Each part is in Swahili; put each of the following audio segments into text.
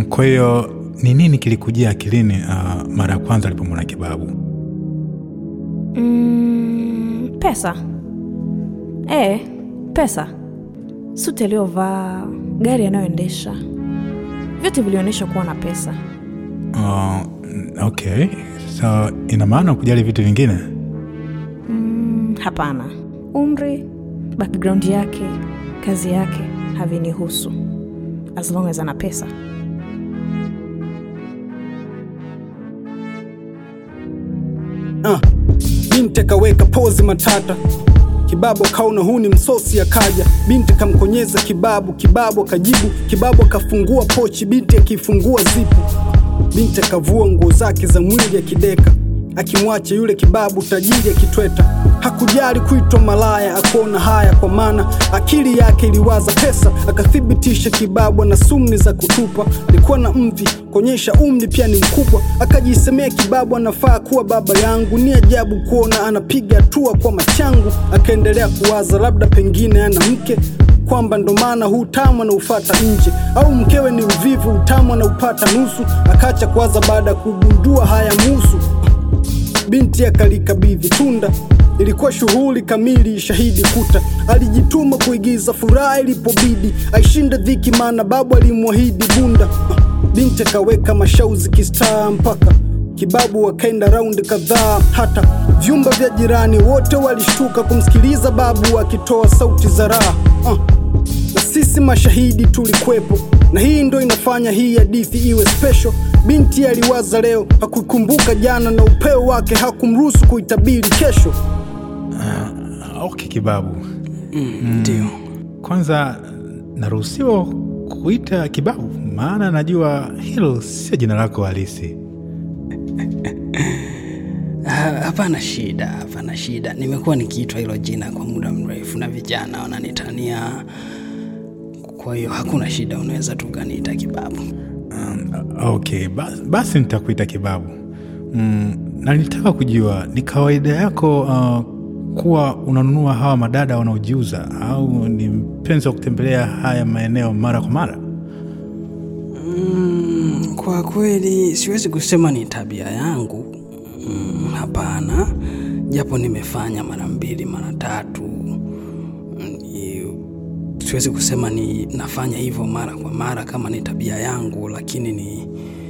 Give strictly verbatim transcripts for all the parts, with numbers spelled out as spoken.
Kwa hiyo ni nini kilikujia akilini uh, mara ya kwanza ulipomwona Kibabu? Mm, pesa. Eh, pesa. Suti aliyovaa, gari anayoendesha, vyote vilionyesha kuwa na pesa. Uh, okay. So ina maana kujali vitu vingine? Mm, hapana. Umri, background yake, kazi yake havinihusu, as long as ana pesa. Ah, binti kaweka pozi matata. Kibabu kaona huni msosi akaja. Binti kamkonyeza Kibabu, Kibabu kajibu. Kibabu kafungua pochi, binti akifungua zipu. Binti kavua nguo zake za mwili akideka, akimwacha yule Kibabu tajiri akitweta. Hakujali kuitwa malaya, akona haya kwa maana akili yake iliwaza pesa. Akathibitisha Kibabu na sumni za kutupa. Alikuwa na mvi, kuonyesha umri pia ni mkubwa. Akajisemea Kibabu anafaa kuwa baba yangu. Ni ajabu kuona anapiga hatua kwa machangu. Akaendelea kuwaza labda pengine ana mke, kwamba ndo maana huu tamu na ufata nje, au mkewe ni uvivu, utamu na upata nusu. Akacha kuwaza baada kugundua haya musu. Binti akalikabidhi tunda, ilikuwa shughuli kamili, shahidi kuta. Alijituma kuigiza furaha ilipobidi, aishinde dhiki maana babu alimwahidi bunda. Binti akaweka mashauzi kistaa mpaka Kibabu wakaenda raundi kadhaa. Hata vyumba vya jirani wote walishtuka kumsikiliza babu akitoa sauti za raha. uh. Na sisi mashahidi tulikwepo, na hii ndo inafanya hii hadithi iwe special. Binti aliwaza leo, hakukumbuka jana, na upeo wake hakumruhusu kuitabiri kesho. Uh, okay Kibabu. Ndio. Mm, kwanza naruhusiwa kuita Kibabu? Maana najua hilo sio jina lako halisi. Hapana shida, hapana shida. Nimekuwa nikiitwa hilo jina kwa muda mrefu na vijana wananitania. Kwa hiyo hakuna shida, unaweza tu kaniita Kibabu. Um, okay, basi, basi nitakuita Kibabu. Mm, na nitaka kujua ni kawaida yako uh, kuwa unanunua hawa madada wanaojiuza, au ni mpenzi wa kutembelea haya maeneo mara kwa mara? Mm, kwa kweli siwezi kusema ni tabia yangu. Mm, hapana. Japo nimefanya mara mbili mara tatu. Mm, siwezi kusema ni nafanya hivyo mara kwa mara kama ni tabia yangu, lakini ni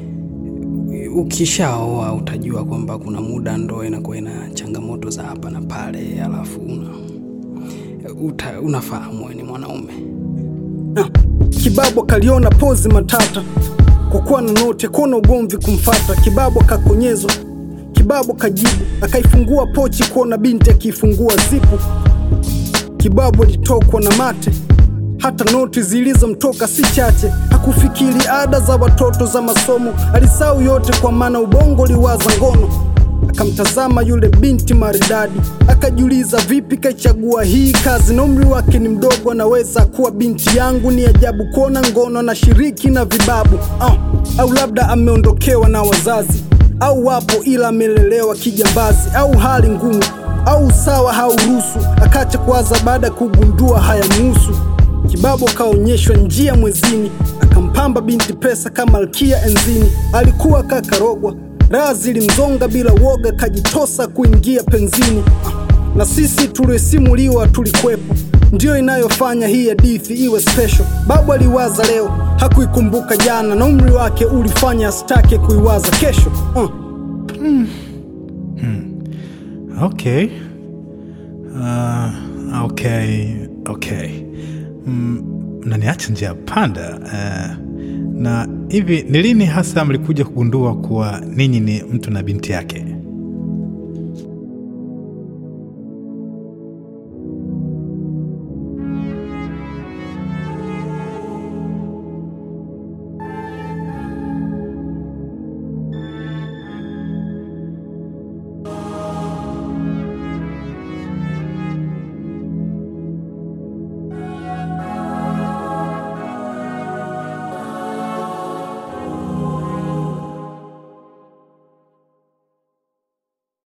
ukishaoa utajua kwamba kuna muda ndoa inakuwa ina changamoto za hapa na pale, alafu una uta, unafahamu ni mwanaume. Ah, Kibabu kaliona pozi matata, kwa kuwa na note kuna ugomvi kumfata. Kibabu kakonyezwa, Kibabu kajibu, akaifungua pochi kuona binti akifungua zipu. Kibabu alitokwa na mate, hata noti zilizomtoka si chache. Hakufikiri ada za watoto za masomo, alisahau yote kwa maana ubongo liwaza ngono. Akamtazama yule binti maridadi, akajiuliza vipi kaichagua hii kazi, na umri wake ni mdogo, anaweza kuwa binti yangu. Ni ajabu kuona ngono na shiriki na vibabu. uh, Au labda ameondokewa na wazazi, au wapo ila amelelewa kijambazi, au hali ngumu, au sawa hauruhusu. Akacha kuwaza baada kugundua haya muhusu. Kibabu kaonyeshwa njia mwezini, akampamba binti pesa kama malkia enzini. Alikuwa kakarogwa, raha zilimzonga bila woga, kajitosa kuingia penzini. Na sisi tulisimuliwa tulikwepo, ndio inayofanya hii hadithi iwe special. Babu aliwaza leo, hakuikumbuka jana, na umri wake ulifanya astake kuiwaza kesho. uh. Hmm. Hmm. Okay. Uh, okay. Okay. Mm, na niache njia panda. Uh, na hivi ni lini hasa mlikuja kugundua kuwa ninyi ni mtu na binti yake?